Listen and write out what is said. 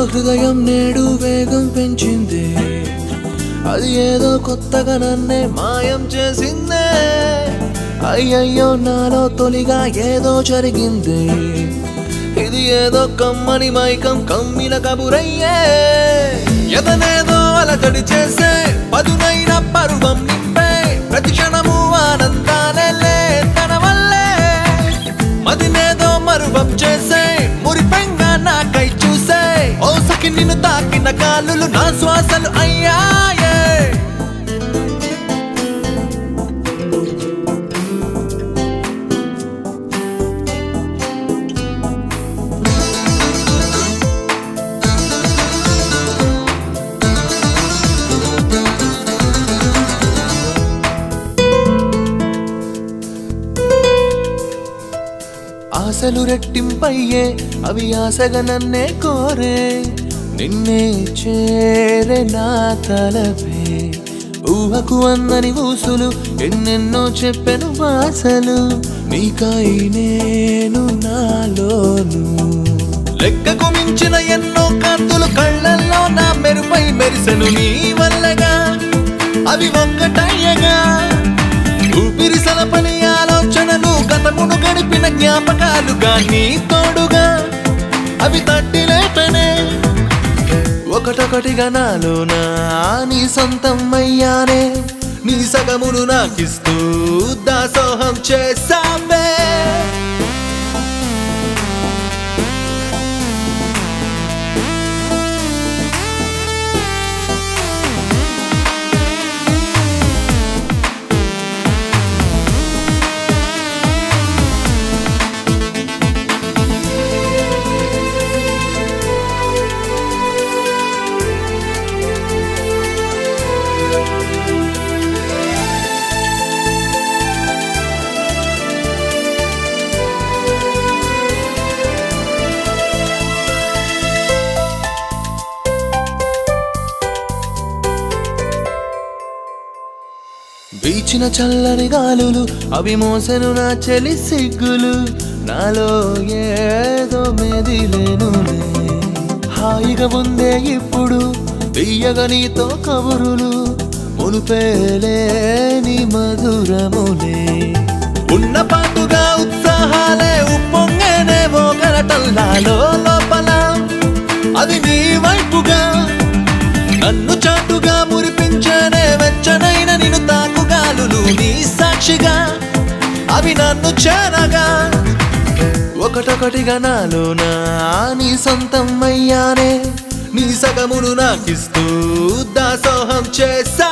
హృదయం నేడు వేగం పెంచింది, అది ఏదో కొత్తగా నన్నే మాయం చేసిందే. అయ్యయ్యో నాలో తొలిగా ఏదో జరిగింది, ఇది ఏదో కమ్మని మైకం కమ్మిన కబురయ్యే. ఎదనేదో అలజడి చేసే పదునైన పరువం నింపే, ప్రతి క్షణము ఆనందాలే తన వల్లే. మదినేదో మరువం చేసే మురిపెంగా నాకై చూసే, ఓ సఖి నిన్ను తాకిన కాలులు నా శ్వాసలు అయ్యాయే. ఆశలు రెట్టింపయ్యే అవి ఆశగా నన్నే కోరే, నిన్నే చేరే నా తలపే. ఊహకు అందని ఊసులు ఎన్నెన్నో చెప్పెను భాషలు, నీకై నేను నాలోను. లెక్కకు మించిన ఎన్నో కాంతులు కళ్ళల్లో నా మెరుపై మెరిసెను నీ వల్లగా, అవి ఒక్కటయ్యగా. ఊపిరి సలపని ఆలోచనలు గతమును గడిపిన జ్ఞాపకాలుగా నీ తోడుగా, అవి తట్టి లేపనే. ఒకటొకటిగా నాలోన నీ సొంతం అయ్యానే, నీ సగమును నాకిస్తూ దాసోహం చేసావే. వీచిన చల్లని గాలులు అవి మోసెను నా చెలి సిగ్గులు, నాలో ఏదో మెదిలేనులే. హాయిగా ఉందే ఇప్పుడు తీయగా నీతో కబురులు, మునుపేలేని మధురములే. ఉన్న పాటుగా ఉత్సాహాలే ఉప్పొంగేనేవో గరటల్లాలో లోపల, అది నీ వైపుగా నన్ను చాటుగా మురిపించనే. వెచ్చనైన నిన్ను తాకుగాలులు నీ సాక్షిగా, అవి నన్ను చేరగా. ఒకటొకటిగా నాలోన నీ సొంతం అయ్యానే, నీ సగమును నాకిస్తూ దాసోహం చేసా.